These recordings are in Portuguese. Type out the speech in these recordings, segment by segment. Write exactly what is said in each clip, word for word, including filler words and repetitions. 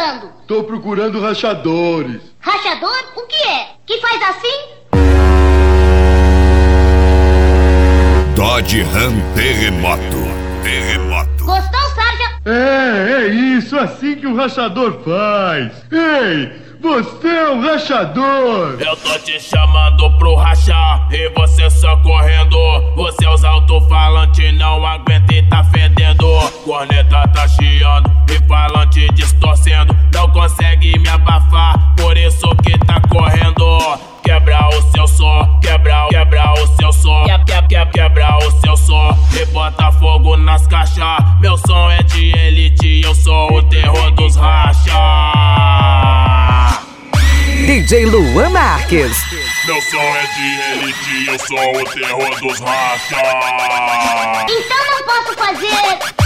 procurando? Tô procurando rachadores. Rachador? O que é? Que faz assim? Dodge Ram Terremoto. Terremoto. Gostou, Sarja? É, é isso, assim que um rachador faz. Ei, você é um rachador. Eu tô te chamando pro rachar e você só correndo. Os seus alto-falantes não aguentam e tá fedendo. Corneta tá chiando e falante distorcendo. Não consegue me abafar, por isso que tá correndo. Quebra o seu som, quebra, quebra o seu som, quebra, quebra, quebra o seu som e bota fogo nas caixas. Meu som é de elite, eu sou o terror dos racha. D J Luan Marques. Meu som é de elite, eu sou o terror dos racha. Então não posso fazer.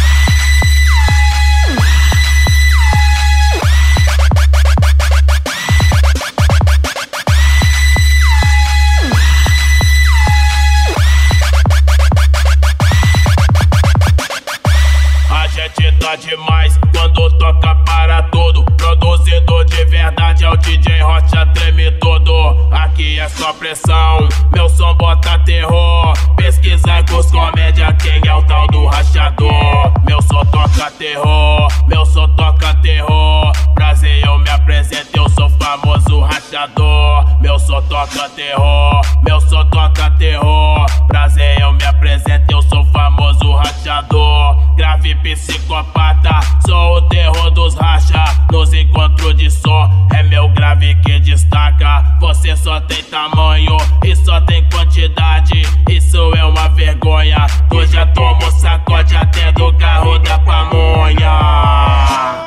Tá demais quando toca para tudo. Produzido de verdade é o D J Rocha, treme todo. Aqui é só pressão, meu som bota terror. Pesquisa com os comédia, quem é o tal do rachador. Meu som toca terror, meu som toca terror. Prazer, eu me apresento, eu sou famoso rachador. Meu som toca terror, meu som toca terror. Prazer, eu me apresento, eu sou famoso rachador. Grave psicopata, sou o terror dos racha. Nos encontros de som, é meu grave que destaca. Você só tem tamanho e só tem quantidade. Isso é uma vergonha. Tu já tomou sacode até do carro da pamonha.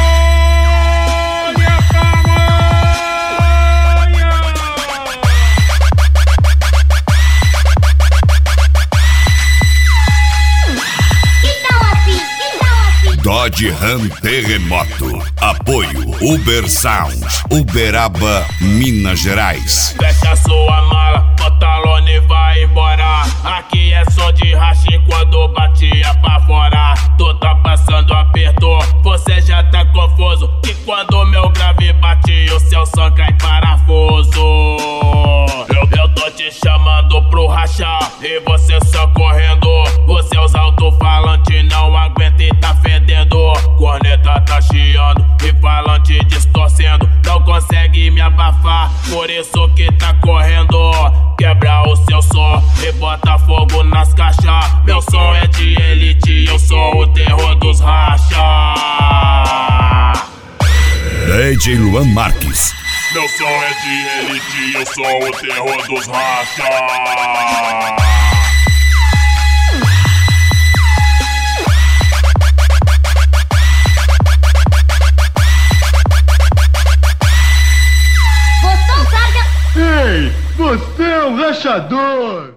Dodge Ram Terremoto. Apoio Uber Sound, Uberaba, Minas Gerais. Fecha sua mala, pantalone e vai embora. Aqui é som de racha quando batia pra fora. Tu tá passando aperto, você já tá confuso. Que quando meu grave bate, o seu som cai parafuso. Eu, eu tô te chamando pro rachar e você só correndo. Os seus alto-falantes não aguentam e tá fedendo. Corneta tá chiando e falante distorcendo. Não consegue me abafar, por isso que tá correndo. Quebra o seu som e bota fogo nas caixas. Meu som é de elite, eu sou o terror dos racha. D J Luan Marques. Meu som é de elite, eu sou o terror dos racha. Ei, você é um rachador!